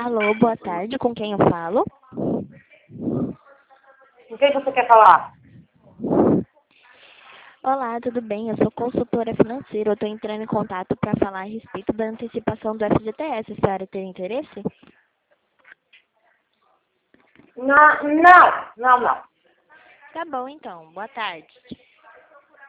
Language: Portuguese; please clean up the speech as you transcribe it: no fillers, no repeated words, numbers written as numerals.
Alô, boa tarde, com quem eu falo? Com quem você quer falar? Olá, tudo bem? Eu sou consultora financeira. Eu estou entrando em contato para falar a respeito da antecipação do FGTS. A senhora tem interesse? Não. Tá bom, então. Boa tarde.